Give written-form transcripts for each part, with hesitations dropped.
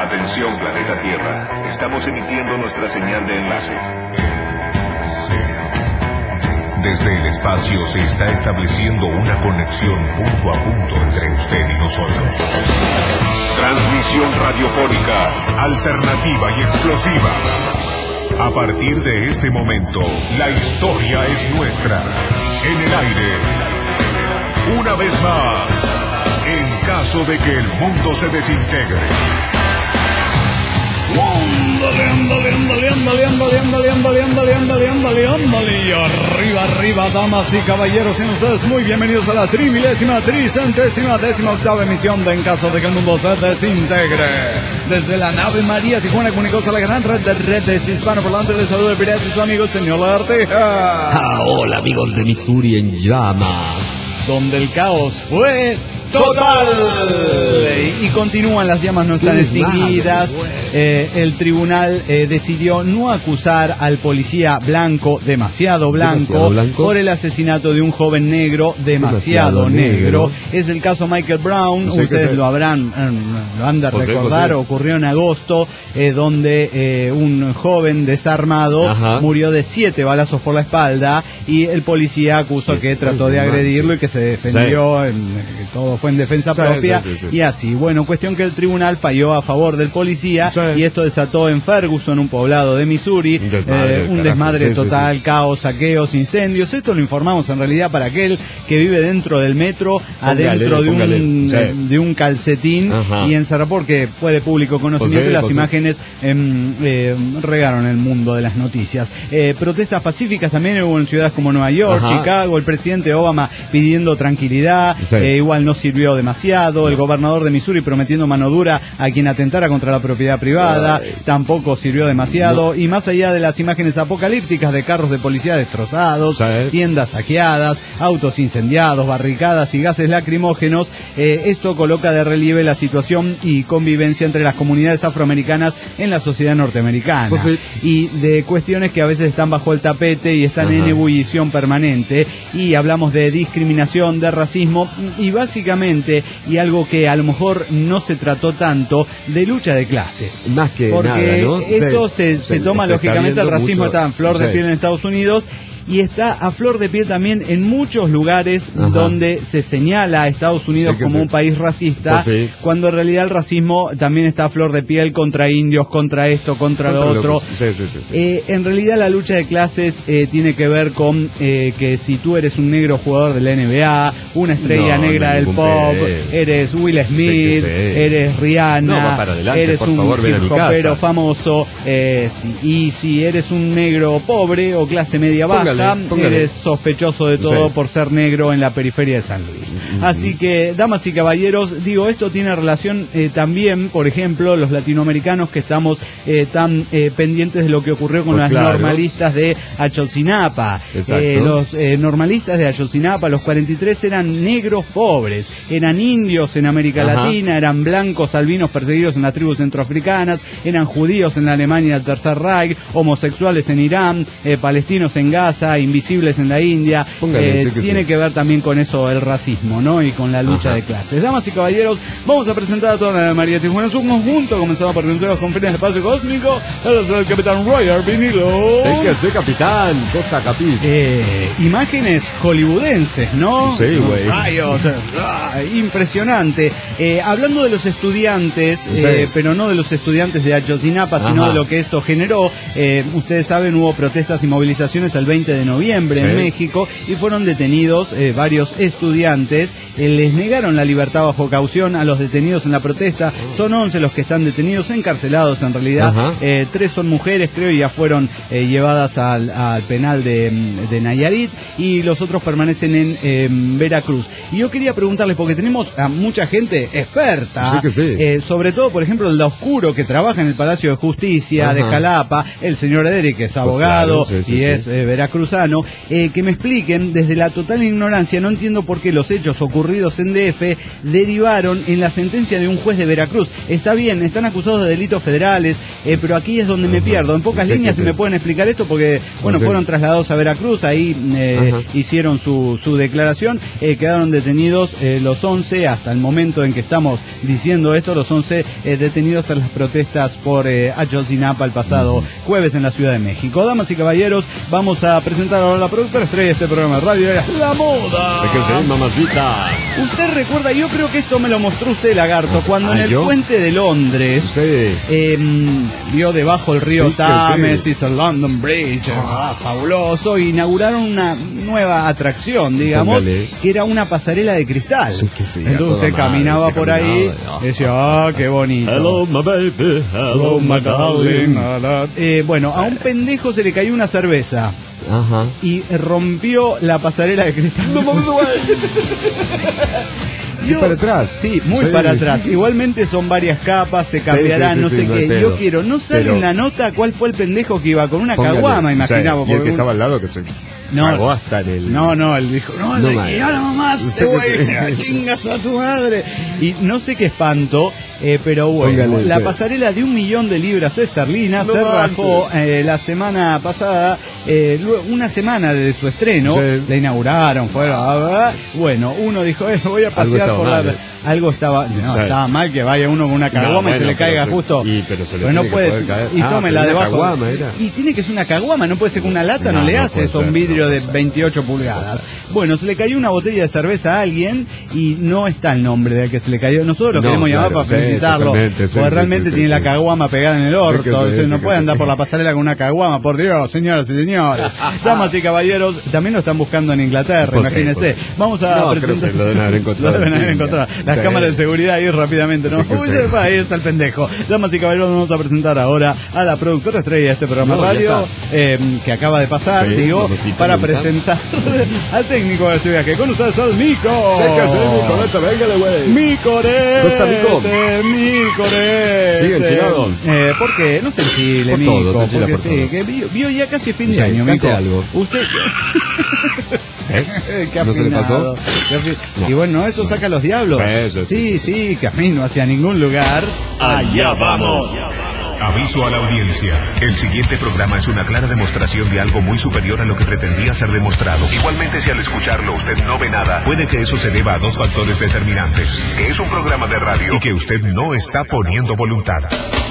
Atención, planeta Tierra. Estamos emitiendo nuestra señal de enlace. Desde el espacio se está estableciendo una conexión punto a punto entre usted y nosotros. Transmisión radiofónica, alternativa y explosiva. A partir de este momento, la historia es nuestra. En el aire. Una vez más, en caso de que el mundo se desintegre. Arriba, damas y caballeros, sean ustedes muy bienvenidos a la 38ª emisión de En caso de que el mundo se desintegre. Desde la nave María Tijuana comunicados a la gran red de redes hispanoparlantes, les saluda el pirata y su amigo el señor Arteja. Hola amigos de Missouri en llamas, donde el caos fue total. Y continúan, las llamas no están extinguidas. El tribunal decidió no acusar al policía blanco, demasiado blanco, por el asesinato de un joven negro, demasiado negro. Es el caso Michael Brown. Ustedes lo han de recordar. Ocurrió en agosto, donde un joven desarmado murió de 7 balazos por la espalda, y el policía acusó que trató de agredirlo y que se defendió, que todo fue en defensa propia. Y así, bueno, cuestión que el tribunal falló a favor del policía, y esto desató en Ferguson, un poblado de Missouri, un desmadre total, caos, saqueos, incendios. Esto lo informamos en realidad para aquel que vive dentro del metro, adentro de un calcetín, y en Sarapor, que fue de público conocimiento, y las imágenes regaron el mundo de las noticias. Protestas pacíficas también hubo en ciudades como Nueva York, Chicago, el presidente Obama pidiendo tranquilidad, igual no sirvió demasiado, el gobernador de Missouri prometiendo mano dura a quien atentara contra la propiedad privada, tampoco sirvió demasiado, y más allá de las imágenes apocalípticas de carros de policía destrozados, tiendas saqueadas, autos incendiados, barricadas y gases lacrimógenos, esto coloca de relieve la situación y convivencia entre las comunidades afroamericanas en la sociedad norteamericana, y de cuestiones que a veces están bajo el tapete y están en ebullición permanente, y hablamos de discriminación, de racismo, y básicamente, y algo que a lo mejor no se trató tanto, de lucha de clases. Más que porque nada, ¿no? Esto se toma lógicamente, el racismo está en flor de piel en Estados Unidos, y está a flor de piel también en muchos lugares donde se señala a Estados Unidos como un país racista, cuando en realidad el racismo también está a flor de piel contra indios, contra esto, contra lo otro. En realidad la lucha de clases tiene que ver con que si tú eres un negro jugador de la NBA, una estrella negra del pop, eres Will Smith, eres Rihanna, eres un hip hopero famoso, y si eres un negro pobre o clase media baja, eres sospechoso de todo por ser negro en la periferia de San Luis. Así que, damas y caballeros, digo, esto tiene relación también, por ejemplo, los latinoamericanos que estamos tan pendientes de lo que ocurrió con las normalistas de Ayotzinapa. Los normalistas de Ayotzinapa, los 43, eran negros pobres, eran indios en América Latina, eran blancos albinos perseguidos en las tribus centroafricanas, eran judíos en la Alemania del Tercer Reich, homosexuales en Irán, palestinos en Gaza, invisibles en la India. Tiene que ver también con eso el racismo, ¿no? Y con la lucha de clases. Damas y caballeros, vamos a presentar a toda la María Tijuana en su conjunto, comenzando por los confines del espacio cósmico. Él es el capitán Roger Vinilo. Sí, capitán, cosa capit. Imágenes hollywoodenses, ¿no? Sí, güey. Impresionante. Hablando de los estudiantes, pero no de los estudiantes de Ayotzinapa, sino de lo que esto generó. Ustedes saben, hubo protestas y movilizaciones el 20 de noviembre en México, y fueron detenidos varios estudiantes. Les negaron la libertad bajo caución a los detenidos en la protesta. Son 11 los que están detenidos, encarcelados en realidad. 3 son mujeres, creo, y ya fueron llevadas al penal de Nayarit, y los otros permanecen en Veracruz. Y yo quería preguntarles, porque tenemos a mucha gente experta, sobre todo, por ejemplo, el da Oscuro, que trabaja en el Palacio de Justicia de Jalapa, el señor Eric, que es abogado y es veracruzano, veracruzano, que me expliquen desde la total ignorancia. No entiendo por qué los hechos ocurridos en DF derivaron en la sentencia de un juez de Veracruz. Está bien, están acusados de delitos federales, pero aquí es donde me pierdo. En pocas líneas, si me pueden explicar esto, porque bueno, fueron trasladados a Veracruz, ahí hicieron su declaración, quedaron detenidos los 11, hasta el momento en que estamos diciendo esto, los 11 detenidos tras las protestas por Ayotzinapa el pasado jueves en la Ciudad de México. Damas y caballeros, vamos a presentar ahora a la productora estrella de este programa de radio, La Moda. Sé que sí, mamacita. Usted recuerda, yo creo que esto me lo mostró usted, Lagarto, cuando en el puente de Londres vio debajo el río Támesis, el London Bridge, fabuloso, inauguraron una nueva atracción, digamos, que era una pasarela de cristal. Entonces usted caminaba por ahí, decía, qué bonito. Hello, my baby, hello, my darling. Bueno, a un pendejo se le cayó una cerveza. Y rompió la pasarela de cristal. ¿Y para atrás? Sí, muy para atrás. Igualmente son varias capas, se cambiarán, no sé qué. Yo quiero, no sale en la nota cuál fue el pendejo que iba con una caguama, imaginamos. Y el que estaba al lado que se cagó hasta en el... No, él dijo, y ahora mamás, chingas a tu madre. Y no sé qué espanto, pero bueno, la pasarela de 1 millón de libras esterlinas se rajó la semana pasada, una semana de su estreno, la inauguraron, bueno, uno dijo, voy a pasear por la... Algo estaba, estaba mal que vaya uno con una caguama y se le caiga justo. Pero no puede caer. Y tómela debajo. Y tiene que ser una caguama, no puede ser con una lata, no le hace eso, un vidrio de 28 pulgadas. Bueno, se le cayó una botella de cerveza a alguien y no está el nombre del que se le cayó. Nosotros lo queremos llamar para felicitarlo, porque realmente tiene la caguama pegada en el orto. No puede andar por la pasarela con una caguama, por Dios, señoras y señores. Damas y caballeros, también lo están buscando en Inglaterra, imagínense. Vamos a presentar. Lo deben haber encontrado. Las cámaras de seguridad ahí rápidamente, ¿no? Ahí está el pendejo. Damas y caballeros, vamos a presentar ahora a la productora estrella de este programa radio, que acaba de pasar, para presentar al técnico de este viaje. Con ustedes al Mico. Véngale, güey. Micorete. ¿Cómo está, Mico? Micorete. ¿Sigue enchilado? ¿Por qué? No se enchile, por Mico. Todo, se porque sí, que vio ya casi fin de año, Mico. Algo. Usted... ¿Qué ¿No se le pasó? Y bueno, eso saca a los diablos. Sí, camino hacia ningún lugar. Allá vamos. Aviso a la audiencia. El siguiente programa es una clara demostración de algo muy superior a lo que pretendía ser demostrado. Igualmente, si al escucharlo usted no ve nada, puede que eso se deba a 2 factores determinantes: que es un programa de radio y que usted no está poniendo voluntad.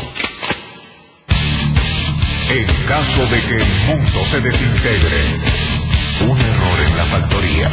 En caso de que el mundo se desintegre, un error en la factoría.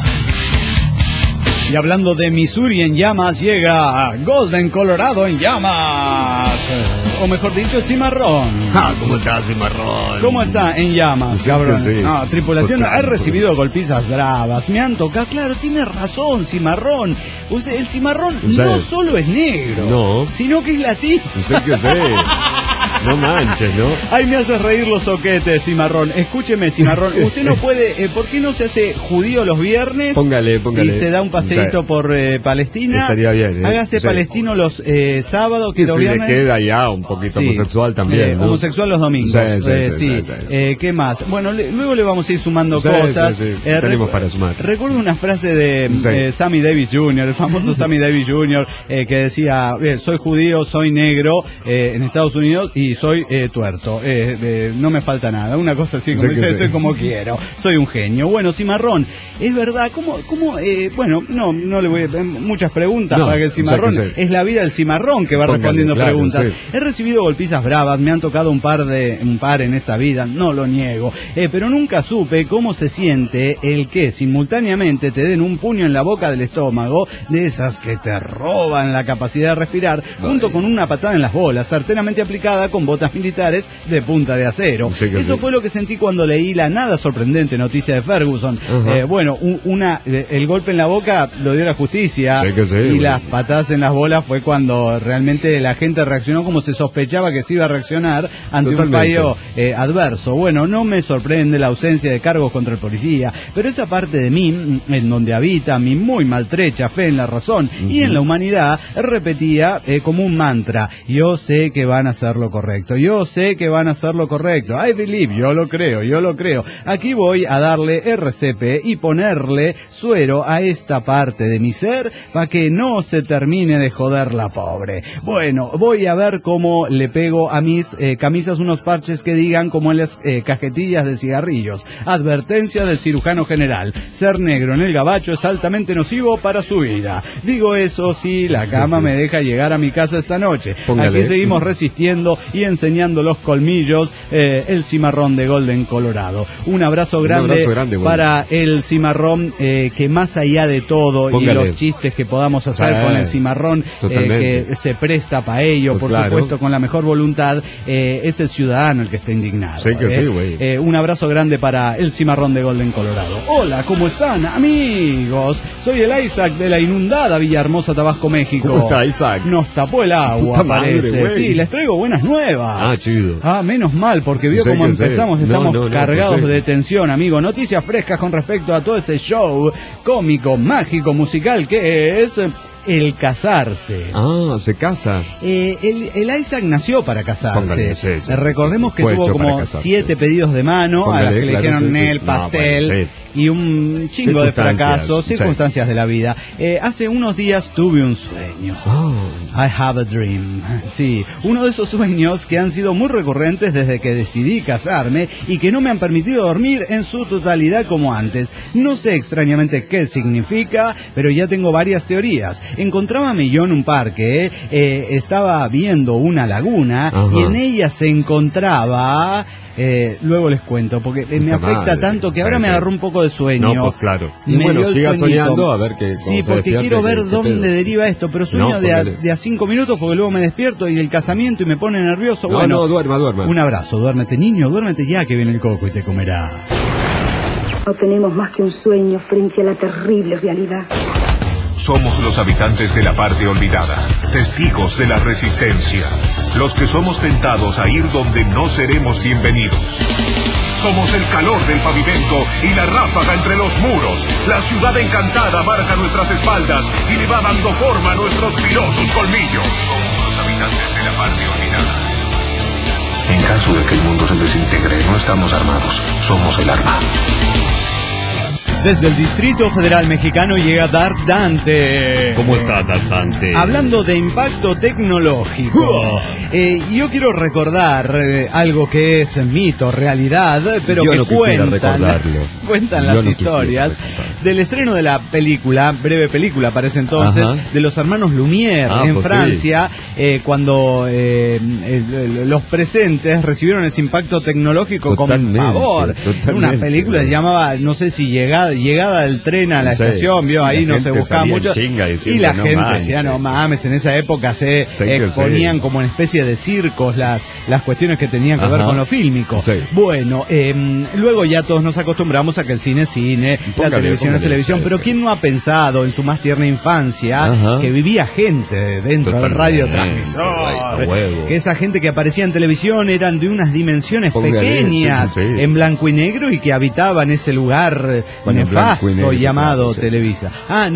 Y hablando de Missouri en llamas, llega Golden Colorado en llamas. O mejor dicho, Cimarrón. ¿Cómo está, Cimarrón? ¿Cómo está en llamas, cabrón? No, tripulación ha recibido golpizas bravas. Me han tocado, claro, tiene razón, Cimarrón. Usted, el Cimarrón no solo es negro, sino que es latino. Sé que sé. No manches, ¿no? Ay, me haces reír los soquetes, Cimarrón. Escúcheme, Cimarrón. Usted no puede... ¿por qué no se hace judío los viernes? Póngale. Y se da un paseíto por Palestina. Estaría bien, Hágase palestino los sábados, que los viernes... le queda ya un poquito homosexual también, ¿no? Homosexual los domingos. Sí. ¿Qué más? Bueno, luego le vamos a ir sumando cosas. Tenemos para sumar. Recuerdo una frase de Sammy Davis Jr., el famoso Sammy Davis Jr., que decía, soy judío, soy negro en Estados Unidos y soy tuerto, no me falta nada, una cosa así, como dice, estoy como quiero, soy un genio. Bueno, Cimarrón, es verdad, ¿cómo bueno, no le voy a muchas preguntas para que el Cimarrón, es la vida del Cimarrón que va respondiendo preguntas. He recibido golpizas bravas, me han tocado un par en esta vida, no lo niego, pero nunca supe cómo se siente el que simultáneamente te den un puño en la boca del estómago, de esas que te roban la capacidad de respirar, junto con una patada en las bolas, certeramente aplicada con botas militares de punta de acero. Eso fue lo que sentí cuando leí la nada sorprendente noticia de Ferguson. Bueno, el golpe en la boca lo dio la justicia, y las patadas en las bolas fue cuando realmente la gente reaccionó como se sospechaba que se iba a reaccionar ante un fallo adverso. Bueno, no me sorprende la ausencia de cargos contra el policía, pero esa parte de mí, en donde habita mi muy maltrecha fe en la razón y en la humanidad, repetía como un mantra: yo sé que van a hacer lo correcto. correcto. Yo sé que van a hacer lo correcto. I believe, yo lo creo. Aquí voy a darle RCP y ponerle suero a esta parte de mi ser para que no se termine de joder la pobre. Bueno, voy a ver cómo le pego a mis camisas unos parches que digan como en las cajetillas de cigarrillos. Advertencia del cirujano general. Ser negro en el gabacho es altamente nocivo para su vida. Digo eso si la cama me deja llegar a mi casa esta noche. Póngale. Aquí seguimos resistiendo y enseñando los colmillos, el cimarrón de Golden, Colorado. Un abrazo grande para el cimarrón, que más allá de todo, póngale, y los chistes que podamos hacer con el cimarrón, que se presta para ello, pues por supuesto, con la mejor voluntad, es el ciudadano el que está indignado. Sí, que sí, güey. Un abrazo grande para el cimarrón de Golden, Colorado. Hola, ¿cómo están, amigos? Soy el Isaac de la inundada Villahermosa, Tabasco, México. ¿Cómo está, Isaac? Nos tapó el agua, parece. Madre, sí, les traigo buenas nuevas. Ah, chido. Ah, menos mal, porque vio cómo empezamos. Estamos cargados de tensión, amigo. Noticias frescas con respecto a todo ese show cómico, mágico, musical que es el casarse. Ah, se casa. El Isaac nació para casarse. Póngale, sí, recordemos que tuvo como 7 pedidos de mano. Póngale, a las que le dijeron el pastel. Y un chingo de fracasos, circunstancias de la vida. Hace unos días tuve un sueño. I have a dream. Sí, uno de esos sueños que han sido muy recurrentes desde que decidí casarme y que no me han permitido dormir en su totalidad como antes. No sé extrañamente qué significa, pero ya tengo varias teorías. Encontrábame yo en un parque, estaba viendo una laguna. Ajá. Y en ella se encontraba... luego les cuento, porque me afecta tanto que ahora me agarró un poco de sueño. No, pues claro. Y bueno, siga soñando a ver qué. Sí, porque quiero ver dónde deriva esto, pero sueño de a 5 minutos porque luego me despierto y el casamiento y me pone nervioso. No, duerma. Un abrazo, duérmete niño, duérmete ya que viene el coco y te comerá. No tenemos más que un sueño frente a la terrible realidad. Somos los habitantes de la parte olvidada, testigos de la resistencia, los que somos tentados a ir donde no seremos bienvenidos. Somos el calor del pavimento y la ráfaga entre los muros. La ciudad encantada marca nuestras espaldas y le va dando forma a nuestros filosos colmillos. Somos los habitantes de la parte olvidada. En caso de que el mundo se desintegre, no estamos armados, somos el arma. Desde el Distrito Federal Mexicano llega Dark Dante. ¿Cómo está Dark Dante? Hablando de impacto tecnológico. Yo quiero recordar algo que es mito, realidad, pero yo que cuentan las historias del estreno de la película, breve película para ese entonces, de los hermanos Lumière en Francia, cuando los presentes recibieron ese impacto tecnológico con pavor. Una película se llamaba, no sé si llegada del tren a la estación, vio, ahí no se buscaba mucho. Y la gente decía, no mames, en esa época se exponían como en especie de circos las cuestiones que tenían que ver con lo fílmico. Bueno, luego ya todos nos acostumbramos a que el cine es cine, la televisión es televisión, pero ¿quién no ha pensado en su más tierna infancia que vivía gente dentro del radiotransmisor? Que esa gente que aparecía en televisión eran de unas dimensiones pequeñas, en blanco y negro, y que habitaban ese lugar nefasto llamado Televisa.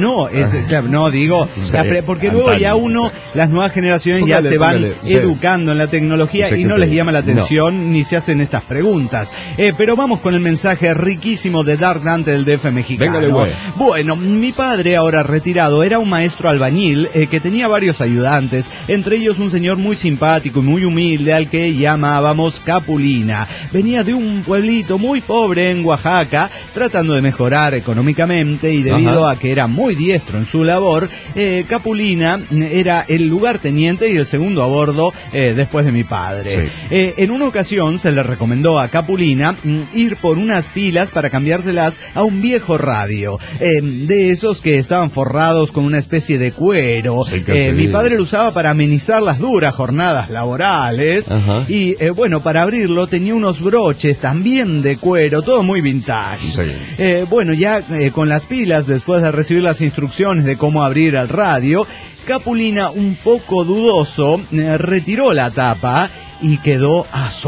Claro, no digo, porque luego ya las nuevas generaciones ya se van educando en la tecnología y no les llama la atención ni se hacen estas preguntas. Pero vamos con el mensaje riquísimo de Dark Dante del DF mexicano. Bueno, mi padre, ahora retirado, era un maestro albañil que tenía varios ayudantes, entre ellos un señor muy simpático y muy humilde al que llamábamos Capulina. Venía de un pueblito muy pobre en Oaxaca, tratando de mejorar económicamente, y debido a que era muy diestro en su labor, Capulina era el lugarteniente y el segundo a bordo después de mi padre. En una ocasión se le recomendó a Capulina ir por unas pilas para cambiárselas a un viejo radio, de esos que estaban forrados con una especie de cuero. Mi padre lo usaba para amenizar las duras jornadas laborales y bueno, para abrirlo tenía unos broches también de cuero, todo muy vintage. Bueno, ya con las pilas, después de recibir las instrucciones de cómo abrir el radio, Capulina, un poco dudoso, retiró la tapa y quedó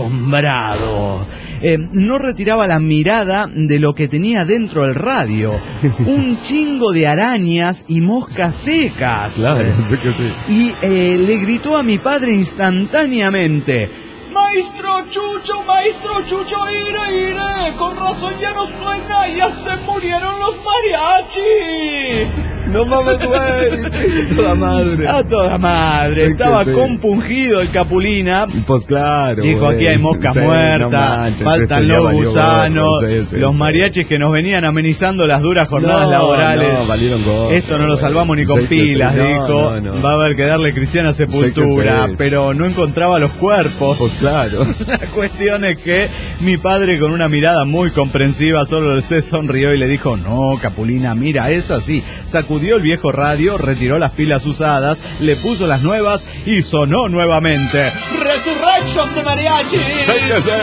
asombrado. No retiraba la mirada de lo que tenía dentro del radio. Un chingo de arañas y moscas secas. Claro, sé que sí. Y le gritó a mi padre instantáneamente: Maestro Chucho, ire, con razón ya no suena, ya se murieron los mariachis. No mames, güey. Toda madre. A toda madre. Sí, estaba sí. compungido el Capulina. Pues claro. Dijo, aquí hay moscas sí, muertas, no manches, faltan esto ya los valió gusanos, gorro, sí, los sí. mariachis que nos venían amenizando las duras jornadas laborales. No, valieron gorro. Esto no lo salvamos ni con Sí que pilas, sí. No, dijo. no. Va a haber que darle cristiana sepultura, Sí que sí. pero no encontraba los cuerpos. Pues claro. La cuestión es que mi padre, con una mirada muy comprensiva, solo se sonrió y le dijo, no, Capulina, mira, es así. Sacudió el viejo radio, retiró las pilas usadas, le puso las nuevas y sonó nuevamente. ¡Resurrection de mariachis! Sí que sí.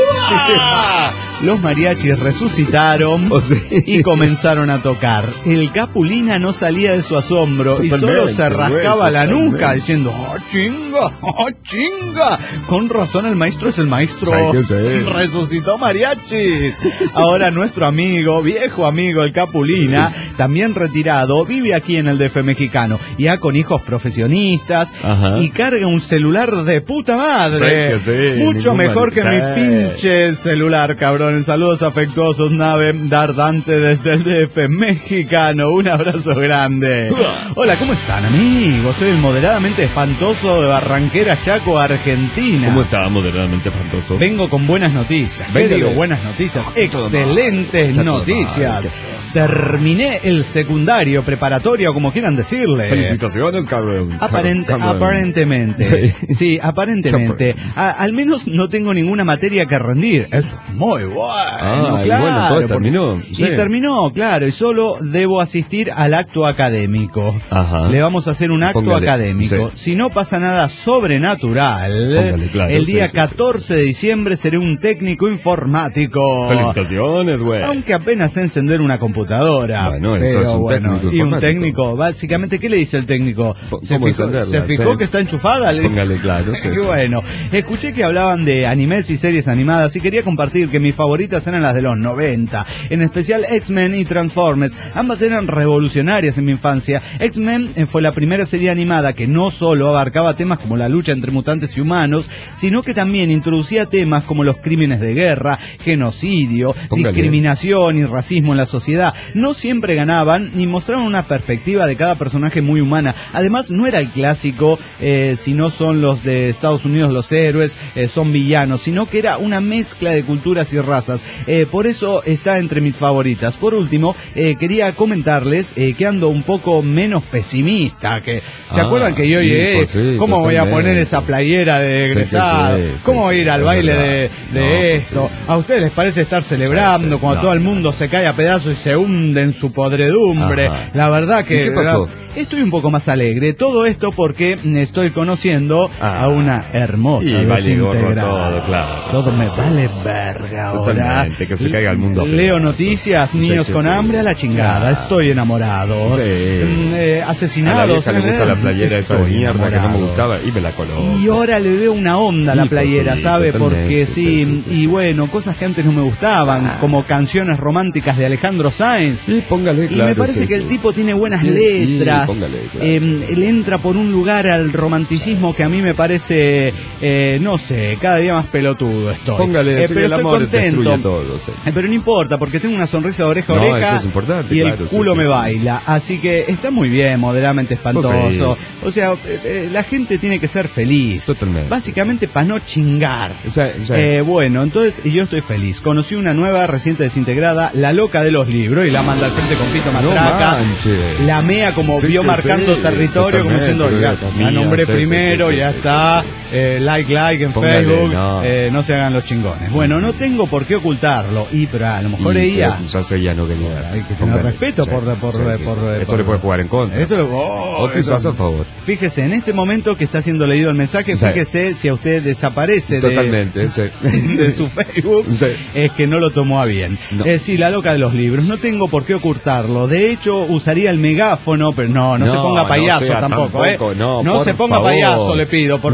¡Ajá! Los mariachis resucitaron y comenzaron a tocar. El Capulina no salía de su asombro y solo se rascaba la nuca diciendo, ¡oh, chinga! ¡Oh, chinga! Con razón el maestro es el maestro. Sí que sí. Resucitó mariachis. Ahora nuestro amigo, viejo amigo el Capulina, también retirado, vive aquí en el DF mexicano, ya con hijos profesionistas. Ajá. Y carga un celular de puta madre. Sí que sí, Mucho ningún mejor que sí. mi pinche celular, cabrón. Saludos afectuosos, nave Dardante desde el DF mexicano. Un abrazo grande. Hola, ¿cómo están, amigos? Soy el moderadamente espantoso de Barranquera, Chaco, Argentina. ¿Cómo está moderadamente espantoso? Vengo con buenas noticias. ¿Qué Véngale. digo? Buenas noticias. Está todo Excelentes mal. noticias. Está Terminé el secundario, preparatorio, como quieran decirle. Felicitaciones, cabrón. Aparentemente. Sí, aparentemente. Cabrón. Al menos no tengo ninguna materia que rendir. Eso es muy bueno. Ah, y claro. bueno, todo terminó. Y Sí. terminó, claro. Y solo debo asistir al acto académico. Ajá. Le vamos a hacer un acto Póngale, académico. sí. Si no pasa nada sobrenatural, Póngale, claro, el día sí, sí, 14 de diciembre seré un técnico informático. Felicitaciones, güey. Aunque apenas sé encender una computadora. Bueno, eso pero es un bueno, técnico y un informático. técnico, básicamente, ¿qué le dice el técnico? ¿Se ¿Cómo fijó, encenderla? ¿se fijó Sí. que está enchufada? Le- Póngale, claro, sí, Qué sí. bueno. Escuché que hablaban de animes y series animadas y quería compartir que mis favoritas eran las de los 90, en especial X-Men y Transformers. Ambas eran revolucionarias en mi infancia. X-Men fue la primera serie animada que no solo abarcaba temas como la lucha entre mutantes y humanos, sino que también introducía temas como los crímenes de guerra, genocidio, Póngale. discriminación y racismo en la sociedad. No siempre ganaban ni mostraban una perspectiva de cada personaje muy humana. Además, no era el clásico, si no son los de Estados Unidos los héroes, son villanos, sino que era una mezcla de culturas y razas. Por eso está entre mis favoritas. Por último, quería comentarles que ando un poco menos pesimista. Que ¿se acuerdan que yo sí, llegué? pues sí, ¿Cómo voy a totalmente. poner esa playera de Sí, egresado? sí, sí, ¿Cómo sí, voy a ir sí, al es baile verdad. de No, pues esto? sí. ¿A ustedes les parece estar celebrando Sí, sí. cuando No, todo el no, mundo no. se cae a pedazos y se hunde en su podredumbre? Ajá. La verdad que... ¿Y qué pasó? Estoy un poco más alegre. Todo esto porque estoy conociendo a una hermosa Y vale gorro desintegrada. todo, claro. Todo me vale verga ahora. Totalmente, que se caiga el mundo a Leo pedazos. noticias, Sí, niños sí, con sí. hambre a la chingada. Claro. Estoy enamorado. Sí. A la Asesinados. vieja le gusta la playera esa de Estoy mierda que no me enamorado. gustaba y me la coló. Y ahora le veo una onda a la Y pues playera, sí, ¿sabe? totalmente, Porque sí, sí, sí, sí, y sí. bueno, cosas que antes no me gustaban, como canciones románticas de Alejandro Sáenz. Y póngale, Y claro. me parece sí, que sí. el tipo tiene buenas Sí, letras. póngale, claro. Él entra por un lugar al romanticismo que a mí me parece, no sé, cada día más pelotudo estoy. Póngale, sí, pero el estoy amor contento. destruye todo, sí. Pero no importa, porque tengo una sonrisa de oreja a No, oreja eso es importante, y el claro, sí, culo sí, me sí. baila. Así que está muy bien, moderadamente espantoso. Pues O sea, la gente tiene que ser feliz. Totalmente. Básicamente para no chingar. O sea, Bueno, entonces yo estoy feliz. Conocí una nueva reciente desintegrada, la loca de los libros, y la manda al frente con pito no matraca. manches. La mea como Sí vio que marcando sí, territorio, como diciendo, totalmente, ya, mía, ya nombré sí, primero, sí, sí, ya sí, está, like en Póngale, Facebook, no. no se hagan los chingones. Bueno, no tengo por qué ocultarlo, pero a lo mejor Y ella... quizás ella no quería. Hay que tener Póngale. respeto Sí, por sí, sí. Esto le puede jugar en contra. Esto O quizás a favor. Fíjese, en este momento que está siendo leído el mensaje, Sí. fíjese si a usted desaparece Totalmente, sí. de su Facebook, Sí. es que no lo tomó a bien. No. Sí, la loca de los libros, no tengo por qué ocultarlo. De hecho, usaría el megáfono, pero no se ponga payaso sea tampoco, tampoco, no, No por se ponga favor. payaso, le pido, por no favor.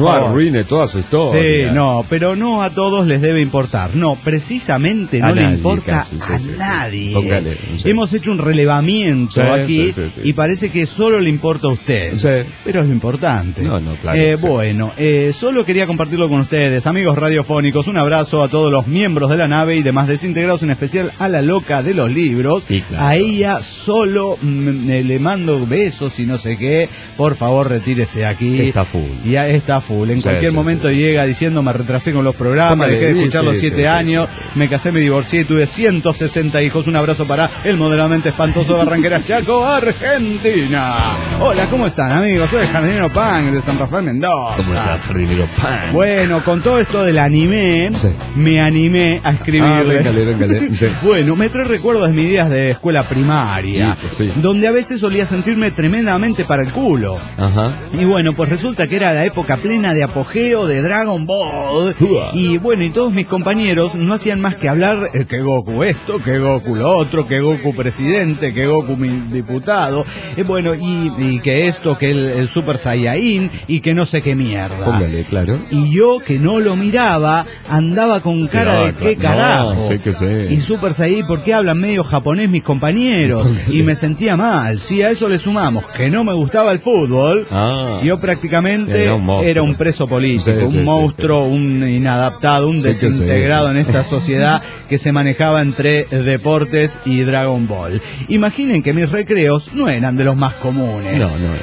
tiene toda su historia. Sí, no, pero no a todos les debe importar. No, precisamente no le importa a nadie. Póngale, Hemos hecho un relevamiento aquí y parece que solo le importa a usted. Sí. Pero es lo importante. No, claro. Bueno, solo quería compartirlo con ustedes, amigos radiofónicos. Un abrazo a todos los miembros de la nave y demás desintegrados, en especial a la loca de los libros. Claro. A ella solo le mando besos y no sé qué. Por favor, retírese de aquí. Está full. Ya está full. En cualquier momento llega diciendo me retrasé con los programas, dejé de escuchar los 7 años, me casé, me divorcié y tuve 160 hijos. Un abrazo para el moderadamente espantoso de Barranqueras, Chaco, Argentina. Hola, ¿cómo están, amigos? Soy el Jardinero Pan de San Rafael Mendoza. ¿Cómo está el Jardinero Pan? Bueno, con todo esto del anime, me animé a escribirles. Véngale. Sí. Bueno, me trae recuerdos de mis días de escuela primaria, donde a veces solía sentirme tremendamente para el culo. Ajá. Y bueno, pues resulta que era la época plena de apogeo de Dragon Ball. Y bueno, y todos mis compañeros no hacían más que hablar que Goku esto, que Goku lo otro, que Goku presidente, que Goku diputado. Bueno, y que esto, que el Super Saiyajin, y que no sé qué mierda. Póngale, claro. Y yo, que no lo miraba, andaba con cara de qué carajo. No, sé que sé. Y Super Saiyajin, ¿por qué hablan medio japonés mis compañeros? Y me sentía mal. Si a eso le sumamos que no me gustaba el fútbol, yo prácticamente era un preso político, un monstruo, un inadaptado, un desintegrado en esta sociedad que se manejaba entre deportes y Dragon Ball. Imaginen que mis recreos no eran de los más comunes.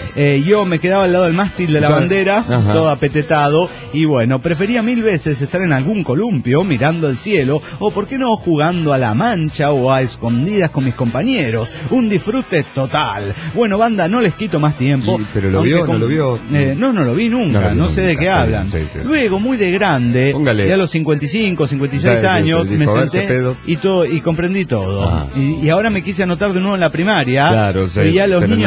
Yo me quedaba al lado del mástil de la bandera, todo apetetado, y bueno, prefería mil veces estar en algún columpio mirando el cielo, o por qué no jugando a la mancha o a escondidas con mis compañeros. Un disfrute total. Bueno, banda, no les quito más tiempo. ¿Pero lo vio? ¿No lo vio? No lo vi nunca, no sé de qué hablan. Luego, muy de grande, ya a los 55, 56 años, me senté y comprendí todo. Y ahora me quise anotar de nuevo en la primaria, y ya los niños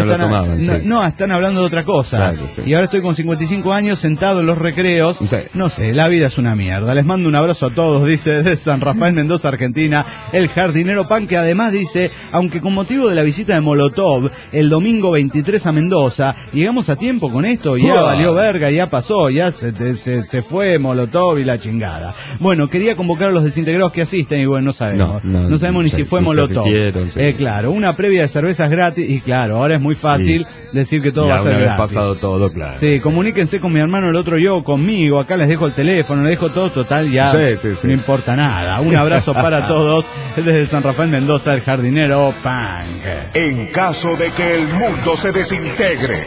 están hablando de otra cosa. Y ahora estoy con 55 años sentado en los recreos. No sé, la vida es una mierda. Les mando un abrazo a todos, dice de San Rafael Mendoza, Argentina, el Jardinero Pan, que además dice, aunque con motivo de la visita de Molotov el domingo 23 a Mendoza, llegamos a tiempo con esto, ya valió verga, ya pasó, ya se fue Molotov y la chingada. Bueno, quería convocar a los desintegrados que asisten y bueno, no sabemos. No sabemos ni si fue Molotov. Claro, una previa de cervezas gratis y claro, ahora es muy fácil decir que todo va a ser gratis. Pasado todo, claro. Sí, comuníquense con mi hermano, el otro yo, conmigo, acá les dejo el teléfono, les dejo todo, total, ya no importa nada. Un abrazo para todos desde San Rafael Mendoza, el Jardinero Punk. En caso de que el mundo se desintegre.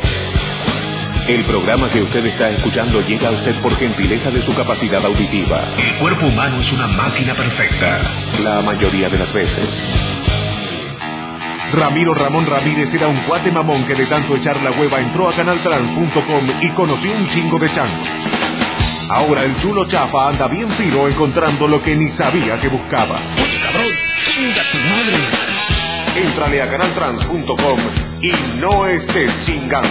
El programa que usted está escuchando llega a usted por gentileza de su capacidad auditiva. El cuerpo humano es una máquina perfecta, la mayoría de las veces. Ramiro Ramón Ramírez era un cuate mamón que de tanto echar la hueva entró a canaltrans.com y conoció un chingo de changos. Ahora el chulo chafa anda bien fino encontrando lo que ni sabía que buscaba. Oye, cabrón, chinga tu madre. Éntrale a canaltrans.com y no estés chingando.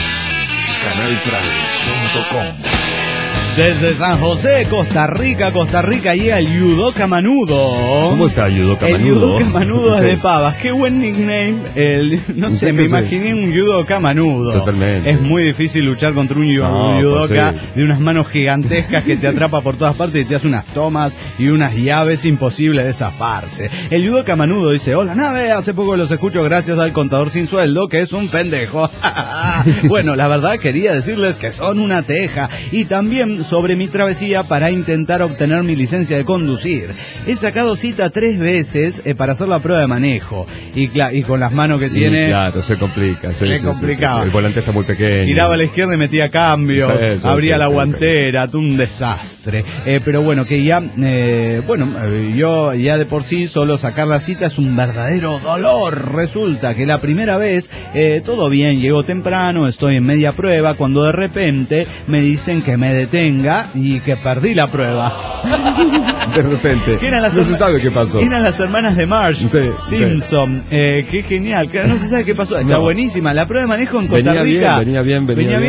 Canaltrans.com. Desde San José, Costa Rica, llega el Yudoka Manudo. ¿Cómo está Yudoka Manudo? El Yudoka Manudo es de Pavas. Qué buen nickname. No sé, me imaginé un Yudoka Manudo. Totalmente. Es muy difícil luchar contra un Yudoka de unas manos gigantescas que te atrapa por todas partes y te hace unas tomas y unas llaves imposibles de zafarse. El Yudoka Manudo dice, hola nave, hace poco los escucho gracias al contador sin sueldo, que es un pendejo. Bueno, la verdad quería decirles que son una teja. Y también sobre mi travesía para intentar obtener mi licencia de conducir. He sacado cita 3 veces para hacer la prueba de manejo. Y con las manos que tiene... Claro, se complica. Se complicaba. El volante está muy pequeño. Giraba a la izquierda y metía cambio. Abría la guantera. Un desastre. Pero bueno, que ya... yo ya de por sí solo sacar la cita es un verdadero dolor. Resulta que la primera vez todo bien, llego temprano, estoy en media prueba, cuando de repente me dicen que me detenga y que perdí la prueba. De repente. No se sabe qué pasó. Eran las hermanas de Marge Simpson. Sí. Qué genial. No se sabe qué pasó. Está buenísima. La prueba de manejo en Costa Rica. Venía bien.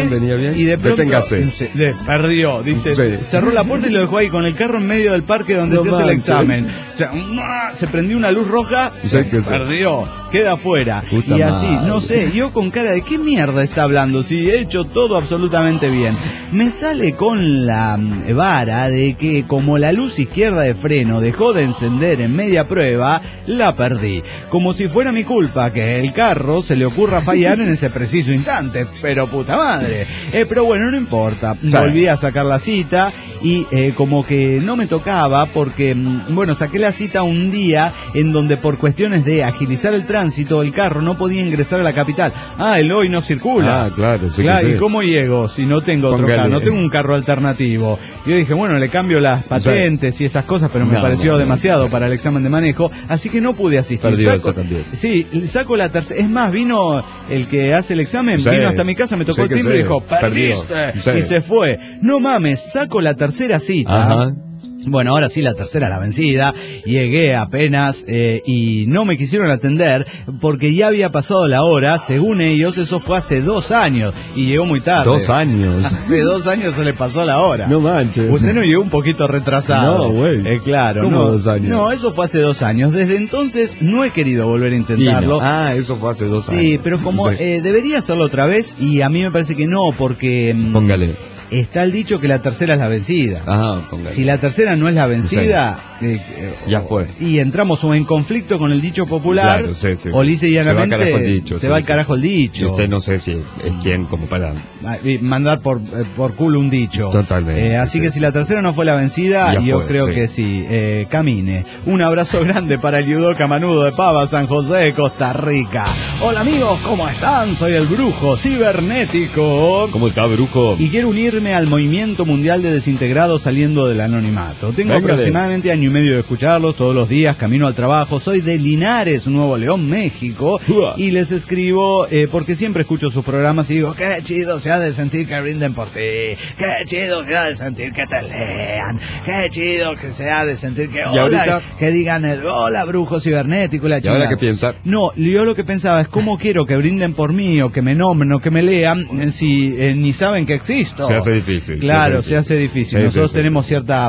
Y de pronto Deténgase. Perdió. Dice, cerró la puerta y lo dejó ahí con el carro en medio del parque donde se hace el examen. O sea, se prendió una luz roja. Perdió. Queda afuera. Puta y así, madre. no sé, yo con cara de ¿qué mierda está hablando? Si he hecho todo absolutamente bien. Me sale con la vara de que como la luz izquierda de freno dejó de encender en media prueba, la perdí. Como si fuera mi culpa que el carro se le ocurra fallar en ese preciso instante. Pero puta madre. Pero bueno, no importa. Volví a sacar la cita y como que no me tocaba porque, bueno, saqué la cita un día en donde por cuestiones de agilizar el tránsito, el carro no podía ingresar a la capital. El hoy no circula. Claro. ¿Y cómo llego si no tengo otro carro? No tengo un carro alternativo. Yo dije, bueno, le cambio las patentes y esas cosas, pero me pareció demasiado para el examen de manejo, así que no pude asistir. Perdió esa también. Sí, saco la tercera. Es más, vino el que hace el examen, vino hasta mi casa, me tocó el timbre y dijo, perdiste. Y se fue. No mames, saco la tercera cita. Ajá. Bueno, ahora sí, la tercera la vencida, llegué apenas y no me quisieron atender porque ya había pasado la hora, según ellos eso fue hace 2 años y llegó muy tarde. 2 años. Hace 2 años se le pasó la hora. No manches. Usted no llegó un poquito retrasado. No, güey. Claro. ¿Cómo no, 2 años? No, eso fue hace 2 años. Desde entonces no he querido volver a intentarlo. Eso fue hace 2 años. Sí, pero como debería hacerlo otra vez y a mí me parece que no porque... Póngale. Está el dicho que la tercera es la vencida. Póngale. Si la tercera no es la vencida, ya fue. Y entramos o en conflicto con el dicho popular, o lisa y llanamente se va al carajo el dicho. Y usted no sé si es quien como para mandar por culo un dicho. Totalmente. Así que si la tercera no fue la vencida, yo creo que sí. Camine. Un abrazo grande para el judoka Manudo de Pava, San José, Costa Rica. Hola amigos, ¿cómo están? Soy el Brujo Cibernético. ¿Cómo está, Brujo? Y quiero unirme al movimiento mundial de desintegrados saliendo del anonimato. Tengo aproximadamente año y medio de escucharlos todos los días, camino al trabajo. Soy de Linares, Nuevo León, México. Y les escribo porque siempre escucho sus programas y digo, qué chido se ha de sentir que brinden por ti. Qué chido se ha de sentir que te lean. Qué chido que se ha de sentir que hola, que digan el hola Brujo Cibernético. ¿Y ahora qué piensa? No, yo lo que pensaba es cómo quiero que brinden por mí o que me nombren o que me lean si ni saben que existo. Se hace difícil. Claro, se hace difícil. Nosotros tenemos cierta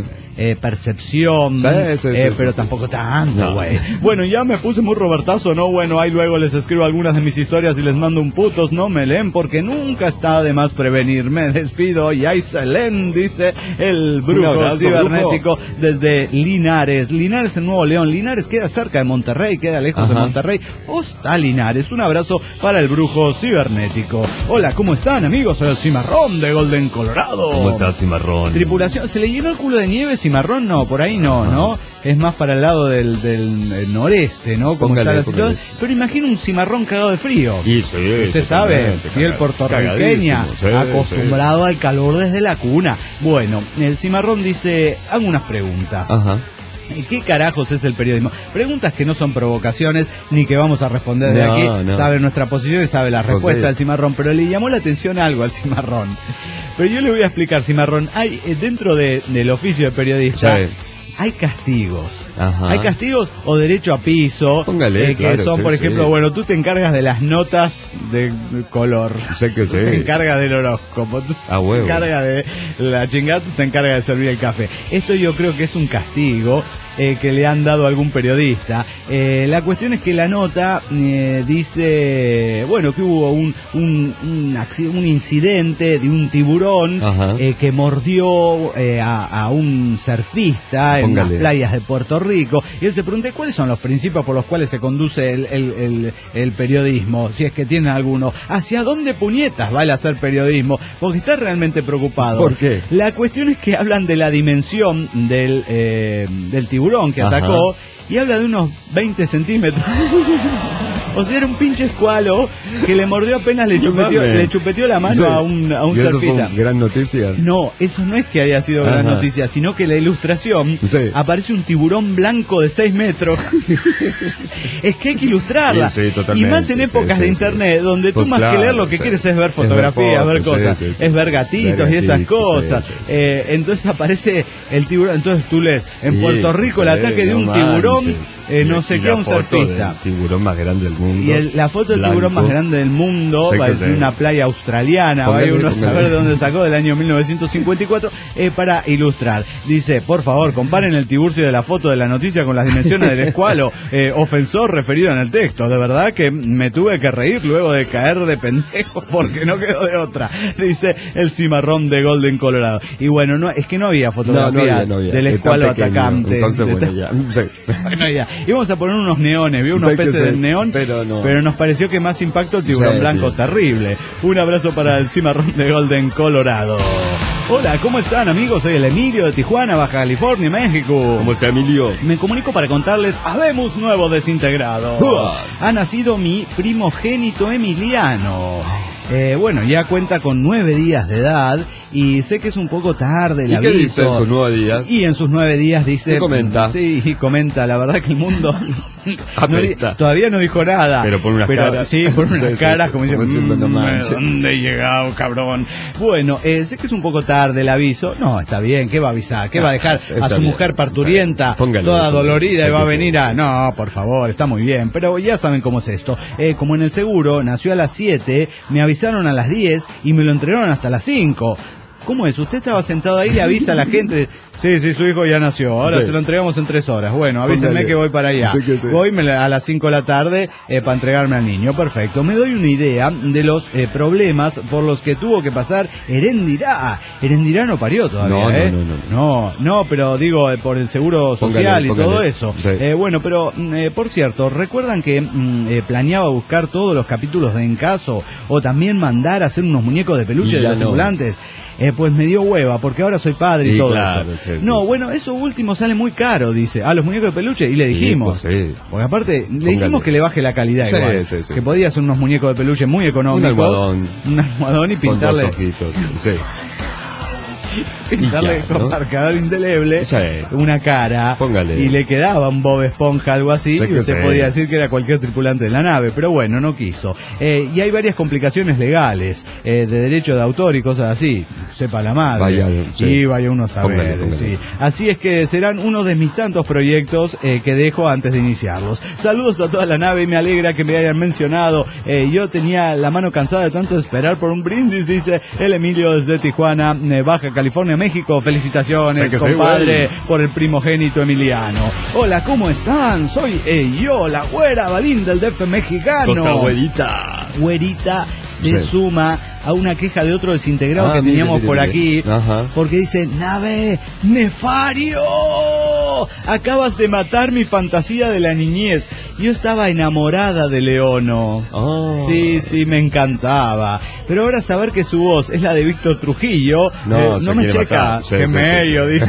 percepción, pero tampoco tanto, güey. Bueno, ya me puse muy robertazo, ¿no? Bueno, ahí luego les escribo algunas de mis historias y les mando un putos, no me leen porque nunca está de más prevenir. Me despido y ahí se leen, dice el Brujo Cibernético desde Linares. Linares en Nuevo León. Linares queda cerca de Monterrey, queda lejos de Monterrey. ¿O está Linares? Un abrazo para el Brujo Cibernético. Hola, ¿cómo están, amigos? Soy el Cimarrón de Golden, Colorado. ¿Cómo está, Cimarrón? Tripulación, ¿se le llenó el culo de nieve? Cimarrón no, por ahí no. Es más para el lado del noreste, ¿no? Como está la situación. Pero imagina un cimarrón cagado de frío. Y sí, usted sabe, piel puertorriqueña, acostumbrado al calor desde la cuna. Bueno, el cimarrón dice, hago unas preguntas. ¿Qué carajos es el periodismo? Preguntas que no son provocaciones ni que vamos a responder de aquí. Sabe nuestra posición y sabe la respuesta del cimarrón, pero le llamó la atención algo al cimarrón. Pero yo le voy a explicar, cimarrón. Hay dentro del oficio de periodista... Hay castigos. Hay castigos o derecho a piso. Póngale, que son, por ejemplo, bueno, tú te encargas de las notas de color. Sé que te encargas del horóscopo. Tú te encargas de la chingada, tú te encargas de servir el café. Esto yo creo que es un castigo que le han dado a algún periodista. La cuestión es que la nota dice, bueno, que hubo un incidente de un tiburón que mordió a un surfista en las playas de Puerto Rico, y él se pregunta cuáles son los principios por los cuales se conduce el periodismo, si es que tienen alguno. ¿Hacia dónde puñetas vale hacer periodismo? Porque está realmente preocupado. ¿Por qué? La cuestión es que hablan de la dimensión del tiburón que atacó, y habla de unos 20 centímetros. O sea, era un pinche escualo que le mordió apenas, le chupeteó la mano a un surfista. Fue gran noticia. No, eso no es que haya sido gran noticia, sino que la ilustración aparece un tiburón blanco de 6 metros. Es que hay que ilustrarla. Sí, totalmente. Y más en épocas de internet, donde tú más que leer lo que quieres es ver fotografías, ver cosas, es ver gatitos y esas cosas. Entonces aparece el tiburón, entonces tú lees, en Puerto Rico el ataque de un tiburón, no sé qué, a un surfista. El tiburón más grande del mundo. Y la foto del tiburón más grande del mundo va a ser una playa australiana, vaya uno a saber de dónde sacó, del año 1954, para ilustrar. Dice, por favor, comparen el tiburcio de la foto de la noticia con las dimensiones del escualo ofensor referido en el texto. De verdad que me tuve que reír luego de caer de pendejo porque no quedó de otra. Dice el cimarrón de Golden, Colorado. Y bueno, no, es que no había fotografía del escualo atacante. Entonces, bueno, ya. Bueno, ya. Íbamos a poner unos neones, vi unos peces del neón, pero nos pareció que más impacto el tiburón blanco terrible. Un abrazo para el cimarrón de Golden, Colorado. Hola, ¿cómo están, amigos? Soy el Emilio de Tijuana, Baja California, México. ¿Cómo está, Emilio? Me comunico para contarles, habemos nuevo desintegrado. Ha nacido mi primogénito Emiliano. Bueno, ya cuenta con 9 días de edad y sé que es un poco tarde el aviso. ¿Y qué dice en sus 9 días? Y en sus 9 días dice... ¿Qué comenta? Sí, comenta, la verdad que el mundo... todavía no dijo nada. Pero por unas caras. Sí, por unas caras, como diciendo, no manches. ¿Dónde he llegado, cabrón? Bueno, sé que es un poco tarde el aviso. No, está bien, ¿qué va a avisar? ¿Qué va a dejar a su mujer parturienta, toda dolorida, y va a venir a... No, por favor, está muy bien. Pero ya saben cómo es esto. Como en el seguro, nació a las 7, me avisaron a las 10 y me lo entregaron hasta las 5. ¿Cómo es? Usted estaba sentado ahí y le avisa a la gente, sí, su hijo ya nació, ahora se lo entregamos en 3 horas. Bueno, avísenme que voy para allá. Voy a las 5 de la tarde para entregarme al niño. Perfecto. Me doy una idea de los problemas por los que tuvo que pasar Herendirá. Herendirá no parió todavía, No, pero digo, por el seguro social y todo eso. Bueno, pero por cierto, ¿recuerdan que planeaba buscar todos los capítulos de En Caso o también mandar a hacer unos muñecos de peluche de los tripulantes? Pues me dio hueva, porque ahora soy padre y todo eso. Bueno, eso último sale muy caro, dice. A los muñecos de peluche, y le dijimos. Porque aparte, le dijimos que le baje la calidad igual. Que podía hacer unos muñecos de peluche muy económicos. Un almohadón y pintarle... Con 2 ojitos, pintarle con marcador indeleble una cara. Póngale. Y le quedaba un Bob Esponja, algo así, y usted podía decir que era cualquier tripulante de la nave, pero bueno, no quiso. Y hay varias complicaciones legales de derecho de autor y cosas así, sepa la madre. Vaya uno a saber. Póngale. Así es que serán uno de mis tantos proyectos que dejo antes de iniciarlos. Saludos a toda la nave y me alegra que me hayan mencionado. Yo tenía la mano cansada de tanto esperar por un brindis, dice el Emilio desde Tijuana, Baja California, México. Felicitaciones, compadre, por el primogénito Emiliano. Hola, ¿cómo están? Soy yo, la güera Balín del DF mexicano. Costa Güerita. Güerita se suma a una queja de otro desintegrado que teníamos por aquí, porque dice, nave Nefario, acabas de matar mi fantasía de la niñez. Yo estaba enamorada de Leono. Sí, me encantaba. Pero ahora saber que su voz es la de Víctor Trujillo, no me checa. Que medio, dice.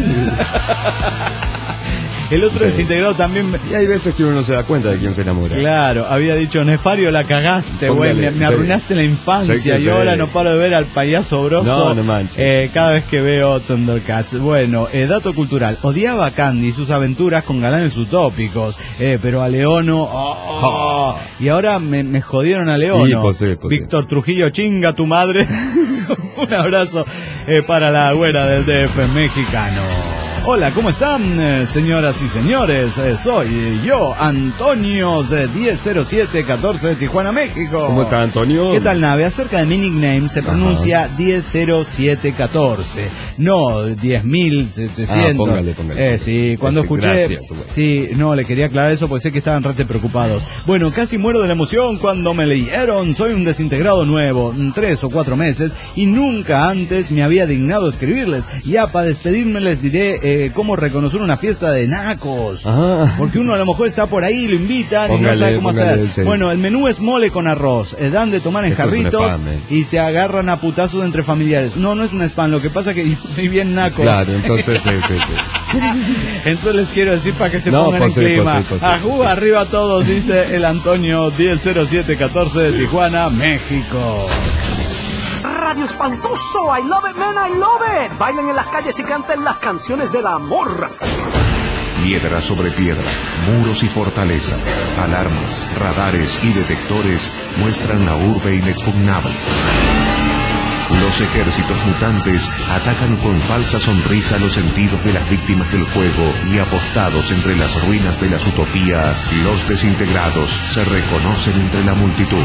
El otro desintegrado también... Y hay veces que uno no se da cuenta de quién se enamora. Claro, había dicho, Nefario, la cagaste, güey, me arruinaste la infancia, y ahora no paro de ver al payaso broso. No manches. Cada vez que veo Thundercats. Bueno, dato cultural, odiaba a Candy sus aventuras con galanes utópicos, pero a Leono... y ahora me jodieron a Leono. Víctor Trujillo, chinga tu madre. Un abrazo para la güera del DF mexicano. Hola, ¿cómo están, señoras y señores? Soy yo, Antonio, 100714 de Tijuana, México. ¿Cómo está, Antonio? ¿Qué tal, nave? Acerca de mi nickname se pronuncia 100714, no 10.700. Póngale. Sí, cuando escuché... Gracias. Sí, no, le quería aclarar eso porque sé que estaban rete preocupados. Bueno, casi muero de la emoción cuando me leyeron. Soy un desintegrado nuevo, 3 o 4 meses, y nunca antes me había dignado escribirles. Ya para despedirme les diré cómo reconocer una fiesta de nacos. Porque uno a lo mejor está por ahí, lo invitan y no sabe cómo hacer. Bueno, el menú es mole con arroz, dan de tomar en jarritos y se agarran a putazos entre familiares. No es un spam, lo que pasa es que yo soy bien naco. Claro, entonces sí. Entonces les quiero decir para que se pongan en clima. Ajú, arriba todos, dice el Antonio 100714 de Tijuana, México. Radio espantoso, I love it, man, I love it. Bailen en las calles y canten las canciones del amor. Piedra sobre piedra, muros y fortalezas, alarmas, radares y detectores muestran la urbe inexpugnable. Los ejércitos mutantes atacan con falsa sonrisa los sentidos de las víctimas del juego y apostados entre las ruinas de las utopías, los desintegrados se reconocen entre la multitud.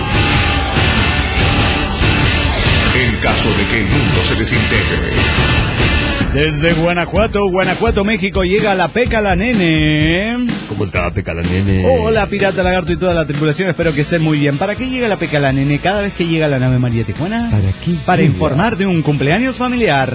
En caso de que el mundo se desintegre. Desde Guanajuato, México, llega la Peca la Nene. ¿Cómo está Peca la Nene? Hola, Pirata Lagarto y toda la tripulación, espero que estén muy bien. ¿Para qué llega la Peca la Nene cada vez que llega la nave María Tijuana? ¿Para qué? Para informar de un cumpleaños familiar.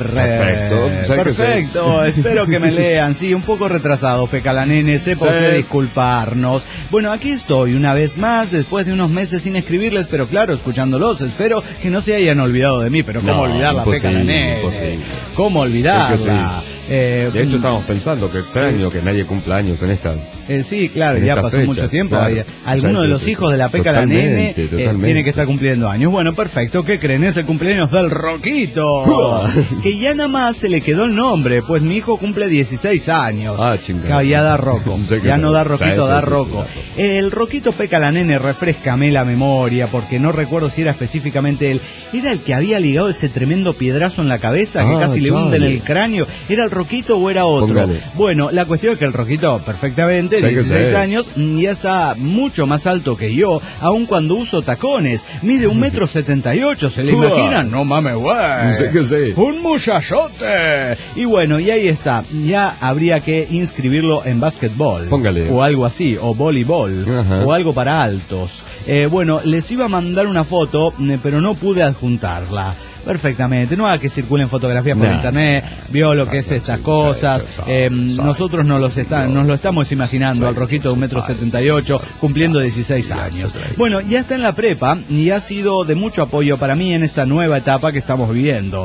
Perfecto, espero que me lean. Sí, un poco retrasado, Peca la Nene, sé por qué disculparnos. Bueno, aquí estoy una vez más, después de unos meses sin escribirles, pero claro, escuchándolos. Espero que no se hayan olvidado de mí, pero ¿cómo olvidar la Peca la Nene? ¿Cómo olvidarla? De hecho, estamos pensando que extraño que nadie cumpla años en esta. Sí, claro, ya pasó fechas, mucho tiempo. Claro. Alguno de los hijos de la Peca la Nene tiene que estar cumpliendo años. Bueno, perfecto. ¿Qué creen? Es el cumpleaños del Roquito. Que ya nada más se le quedó el nombre, pues mi hijo cumple 16 años. Chingada. Ya da Roco. Ya no da Roquito, da Roco. El Roquito Peca la Nene, refréscame la memoria, porque no recuerdo si era específicamente él. ¿Era el que había ligado ese tremendo piedrazo en la cabeza que casi le hunde en el cráneo? ¿Era el Roquito o era otro? Póngale. Bueno, la cuestión es que el Roquito, perfectamente, 16 años, ya está mucho más alto que yo, aun cuando uso tacones. Mide 1,78 m, ¿se le imaginan? No mames, güey. Un muchachote. Y bueno, y ahí está. Ya habría que inscribirlo en básquetbol. Póngale. O algo así, o voleibol, o algo para altos. Bueno, les iba a mandar una foto, pero no pude adjuntarla. Perfectamente, no haga que circulen fotografías por internet, vio lo que es estas cosas, nosotros nos lo estamos imaginando al Roquito de 1,78 m cumpliendo 16 años. Bueno, ya está en la prepa y ha sido de mucho apoyo para mí en esta nueva etapa que estamos viviendo.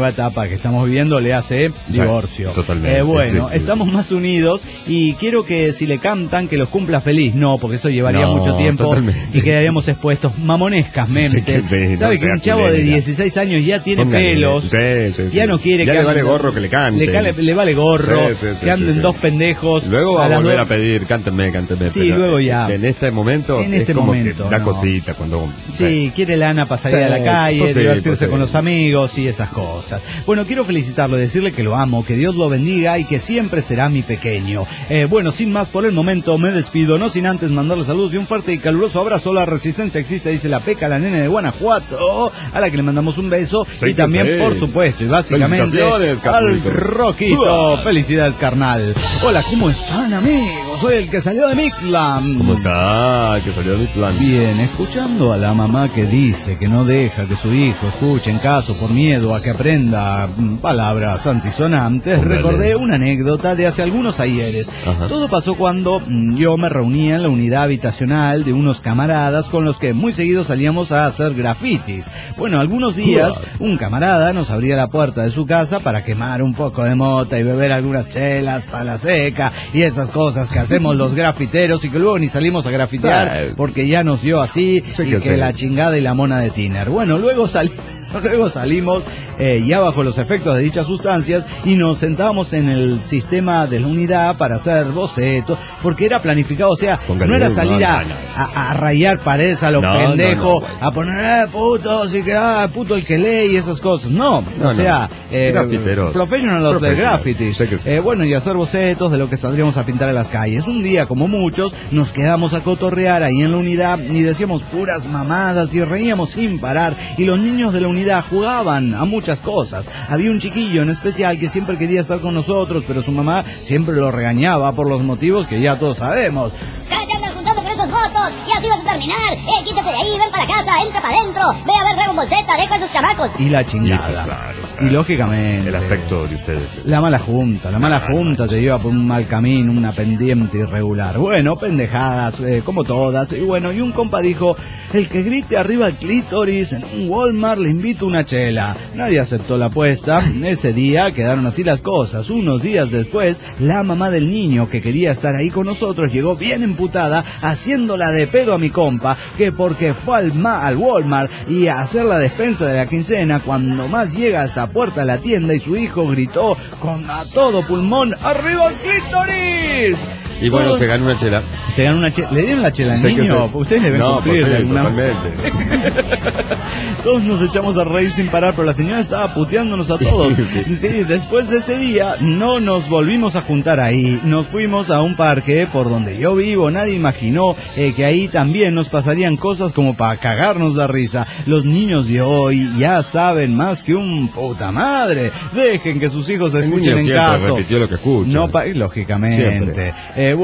Le hace divorcio. Totalmente. Bueno, estamos más unidos y quiero que si le cantan que los cumpla feliz, no, porque eso llevaría mucho tiempo y quedaríamos expuestos mamonescamente. ¿Sabe que un chavo de 16 años ya tiene pelos, ya no quiere ya que le vale gorro que le cante, le vale gorro que anden dos pendejos, luego va a volver a pedir cánteme, sí, luego ya en este momento que da cosita cuando quiere lana para salir a la calle, divertirse con los amigos y esas cosas. Bueno, quiero felicitarlo, decirle que lo amo, que Dios lo bendiga y que siempre será mi pequeño. Bueno, sin más por el momento me despido, no sin antes mandarle saludos y un fuerte y caluroso abrazo. La resistencia existe, dice la Peca la Nene de Guanajuato, a la que le mandamos un beso. Y también, por supuesto, y básicamente al Roquito. Felicidades, carnal. Hola, ¿cómo están, amigos? Soy el que salió de Mictlán. ¿Cómo está? El que salió de Mictlán. Bien, escuchando a la mamá que dice que no deja que su hijo escuche en caso por miedo a que aprenda palabras antisonantes, recordé una anécdota de hace algunos ayeres. Todo pasó cuando yo me reunía en la unidad habitacional de unos camaradas con los que muy seguido salíamos a hacer grafitis. Bueno, algunos días un camarada nos abría la puerta de su casa para quemar un poco de mota y beber algunas chelas, pala seca y esas cosas que hacemos los grafiteros y que luego ni salimos a grafitear porque ya nos dio así y que la chingada y la mona de Tiner. Bueno, luego salimos ya bajo los efectos de dichas sustancias y nos sentábamos en el sistema de la unidad para hacer bocetos, porque era planificado, o sea, no era salir a rayar paredes a los pendejos, a poner puto, así que puto el que lee y esas cosas, professional of the graffiti, bueno, y hacer bocetos de lo que saldríamos a pintar en las calles. Un día, como muchos, nos quedamos a cotorrear ahí en la unidad y decíamos puras mamadas y reíamos sin parar, y los niños de la unidad jugaban a muchas cosas. Había un chiquillo en especial que siempre quería estar con nosotros, pero su mamá siempre lo regañaba por los motivos que ya todos sabemos. ¡Cállate, andas juntando con esos votos! ¡Y así vas a terminar! Quítate de ahí, ven para casa, entra para adentro, ve a ver Dragon Ball Z, deja a esos chamacos. Y la chingada. Y lógicamente el aspecto de ustedes. la mala junta te lleva por un mal camino, una pendiente irregular. Bueno, pendejadas, como todas. Y bueno, y un compa dijo, el que grite arriba el clítoris en un Walmart le invito una chela. Nadie aceptó la apuesta. Ese día quedaron así las cosas. Unos días después, la mamá del niño que quería estar ahí con nosotros llegó bien emputada, haciéndola de pedo a mi compa, que porque fue al Walmart y a hacer la despensa de la quincena, cuando más llega a esta puerta de la tienda y su hijo gritó con a todo pulmón, ¡arriba el clítoris! Y bueno, Todos... se ganó una chela. Se ganó una chela. ¿Le dieron la chela al niño? Ustedes deben cumplir de alguna manera. Todos nos echamos a reír sin parar, pero la señora estaba puteándonos a todos. Sí, después de ese día no nos volvimos a juntar ahí. Nos fuimos a un parque por donde yo vivo. Nadie imaginó que ahí también nos pasarían cosas como para cagarnos la risa. Los niños de hoy ya saben más que un puta madre. Dejen que sus hijos escuchen en casa. Repitió lo que escucha. No lógicamente.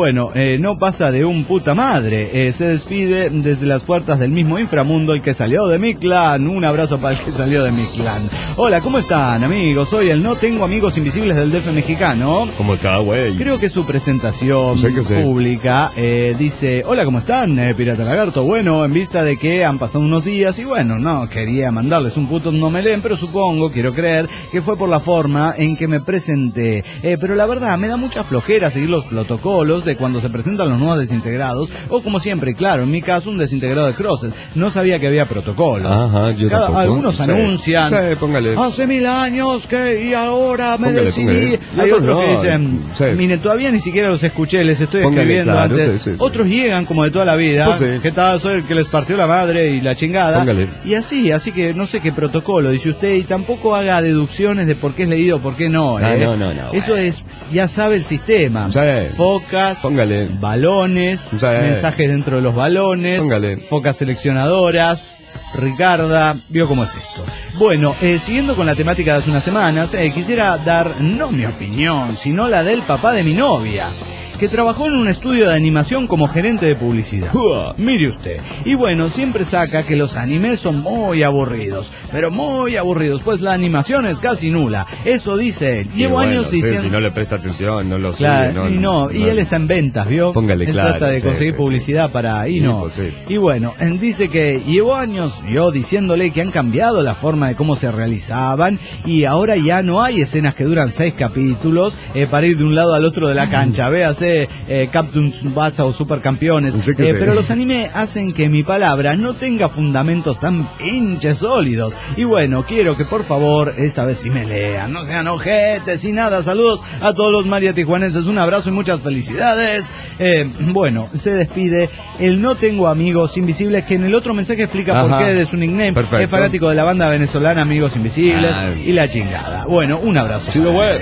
No pasa de un puta madre. Se despide desde las puertas del mismo inframundo el que salió de mi clan. Un abrazo para el que salió de mi clan. Hola, ¿cómo están, amigos? Soy el No Tengo Amigos Invisibles del DF mexicano. ¿Cómo está, güey? Creo que su presentación pública dice, hola, ¿cómo están, Pirata Lagarto? Bueno, en vista de que han pasado unos días y bueno, no quería mandarles un puto no me leen, pero supongo, quiero creer, que fue por la forma en que me presenté. Pero la verdad, me da mucha flojera seguir los protocolos de cuando se presentan los nuevos desintegrados, o como siempre, claro, en mi caso, un desintegrado de Crosses. No sabía que había protocolos. Ajá, yo tampoco. Algunos anuncian, póngale. Hace 1000 años que y ahora me decidí. Póngale. Hay otros que dicen, miren, todavía ni siquiera los escuché, les estoy escribiendo antes. Otros llegan como de toda la vida. ¿Qué tal? Soy el que les partió la madre y la chingada. Póngale. Y así que no sé qué protocolo, dice usted, y tampoco haga deducciones de por qué es leído, por qué no. No. Eso es, ya sabe el sistema. Focas, póngale. Balones, mensajes dentro de los balones, póngale. Focas seleccionadoras. Ricarda, vio cómo es esto. Bueno, siguiendo con la temática de hace unas semanas, quisiera dar no mi opinión, sino la del papá de mi novia, que trabajó en un estudio de animación como gerente de publicidad. Mire usted. Y bueno, siempre saca que los animes son muy aburridos, pero muy aburridos, pues la animación es casi nula. Eso dice él. Llevo años diciendo... Si no le presta atención, no lo sé. Claro, y él está en ventas, ¿vio? Póngale, él trata de conseguir publicidad para... Y no. Y bueno, él dice que llevo años yo diciéndole que han cambiado la forma de cómo se realizaban y ahora ya no hay escenas que duran 6 capítulos para ir de un lado al otro de la cancha. Véase Captain Tsubasa o Supercampeones, pero los anime hacen que mi palabra no tenga fundamentos tan pinches sólidos. Y bueno, quiero que por favor esta vez sí me lean, no sean ojetes y nada. Saludos a todos los mariatijuanenses, un abrazo y muchas felicidades. Bueno, se despide el No Tengo Amigos Invisibles, que en el otro mensaje explica por qué de su nickname. Perfecto. Es fanático de la banda venezolana Amigos Invisibles y la chingada. Bueno, un abrazo.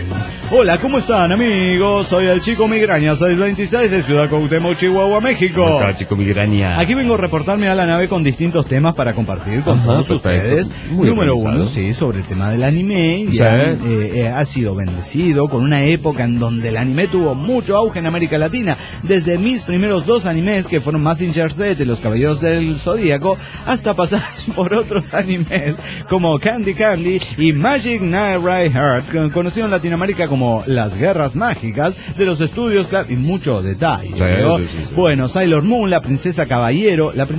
Hola, ¿cómo están, amigos? Soy el Chico Migraña 626 de Ciudad Cuauhtémoc, Chihuahua, México. Acá, Chico Migraña. Aquí vengo a reportarme a la nave con distintos temas para compartir con todos ustedes. Número uno, sobre el tema del anime. Ya ha sido bendecido con una época en donde el anime tuvo mucho auge en América Latina. Desde mis primeros 2 animes, que fueron Mazinger Z y Los Caballeros del Zodíaco, hasta pasar por otros animes como Candy Candy y Magic Knight Right Heart, conocido en Latinoamérica como Las Guerras Mágicas, de los estudios y mucho detalle. Bueno, Sailor Moon, La Princesa Caballero de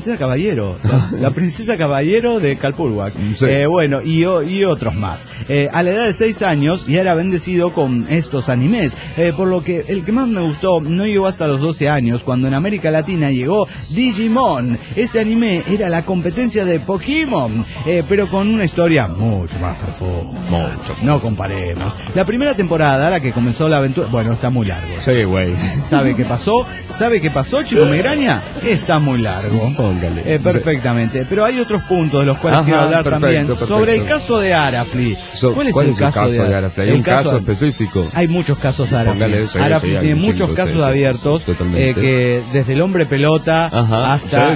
Calpurwak. Bueno, y otros más. A la edad de 6 años ya era bendecido con estos animes, por lo que el que más me gustó no llegó hasta los 12 años, cuando en América Latina llegó Digimon. Este anime era la competencia de Pokémon, pero con una historia mucho más profunda. No comparemos. La primera temporada, la que comenzó la aventura... Bueno, está muy largo. Sí, güey. ¿Sabe qué pasó? Chico Migraña? Está muy largo. Póngale. Perfectamente. Pero hay otros puntos de los cuales quiero hablar también. Sobre el caso de Arafly. ¿Cuál es el caso de Arafly? ¿Hay un caso específico? Hay muchos casos Arafly. Arafly tiene muchos casos abiertos, que desde el hombre pelota hasta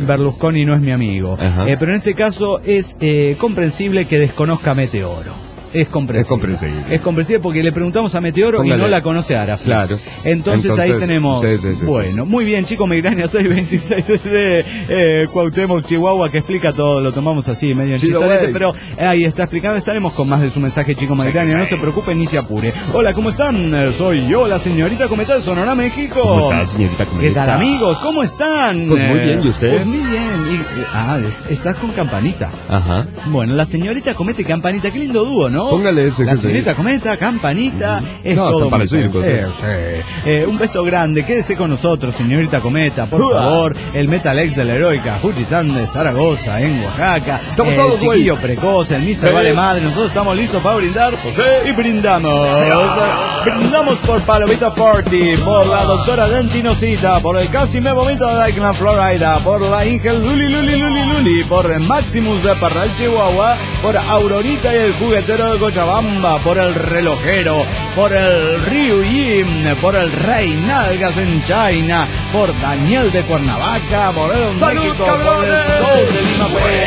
Berlusconi no es mi amigo. Pero en este caso es comprensible que desconozca Meteoro. Es comprensible. Es comprensible. Es comprensible porque le preguntamos a Meteoro Póngale. y no la conoce a Arafat. Claro. Entonces ahí tenemos... Sí, bueno, muy bien, chicos, Migraña 626 de Cuauhtémoc, Chihuahua, que explica todo, lo tomamos así, medio en chistorete, pero ahí está explicando. Estaremos con más de su mensaje, chico Migraña, no se preocupen ni se apure. Hola, ¿cómo están? Soy yo, la señorita Cometa de Sonora, México. ¿Cómo estás, señorita Cometa? ¿Qué tal, amigos? ¿Cómo están? Pues muy bien, ¿y usted? Pues muy bien. Estás con Campanita. Ajá. Bueno, la señorita Cometa y Campanita, qué lindo dúo, ¿no? Póngale ese. La señorita Cometa, Campanita, es no, todo para muy circo, bien. Un beso grande, quédese con nosotros, señorita Cometa, por favor. El Metalex de la heroica Juchitán de Zaragoza, en Oaxaca. Estamos todos, Chiquillo Precoz, el Mr. Vale Madre, nosotros estamos listos para brindar y brindamos. Brindamos por Palomita Party, por la doctora Dentinosita, por el Casi Me Vomito de Lakeland, Florida, por la Ingel Luli, por Maximus de Parral, Chihuahua, por Aurorita y el juguetero de Cochabamba, por el relojero, por el Ryu Jim, por el Rey Nalgas en China, por Daniel de Cuernavaca, por el ¡Salud, México, cabrones! por el Soul de Lima,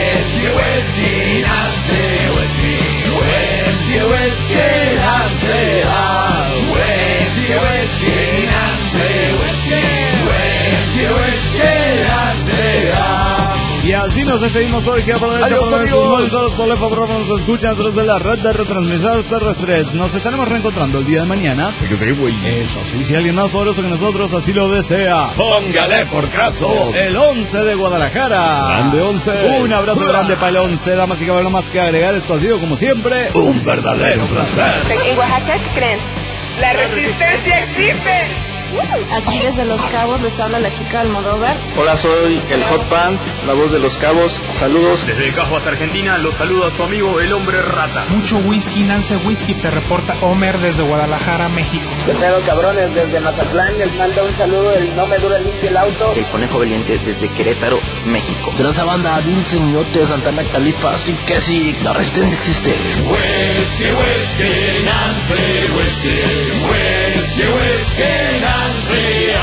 Y así nos despedimos hoy, que aprovecha Adiós, por amigos. todos por el favor nos escuchan a través de la red de retransmisores terrestres. Nos estaremos reencontrando el día de mañana. Sí que sí, güey. Eso sí, si alguien más poderoso que nosotros así lo desea, Póngale por caso. el 11 de Guadalajara. Grande 11. Un abrazo grande para el 11, damas y caballeros, más que agregar. Esto ha sido, como siempre, Un verdadero placer. En Oaxaca, ¿qué creen? ¡La resistencia existe! Aquí desde Los Cabos les habla la chica Almodóvar. Hola, soy el Hot Pants, la voz de Los Cabos. Saludos. Desde Caguas, Argentina, los saluda a su amigo el Hombre Rata. Mucho whisky, Nance Whisky, se reporta Homer desde Guadalajara, México. ¿Qué pedo, cabrones? Desde Mazatlán les manda un saludo el No Me Dura Limpio el Auto. El Conejo Valiente desde Querétaro, México. Transa banda, Dulce Ñote, Santana Califa, sí que sí, la resistencia existe. Whisky, whisky, Nancy, whisky, whisky, whisky, Nancy.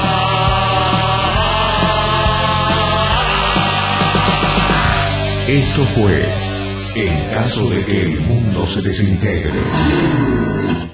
Esto fue En caso de que el mundo se desintegre.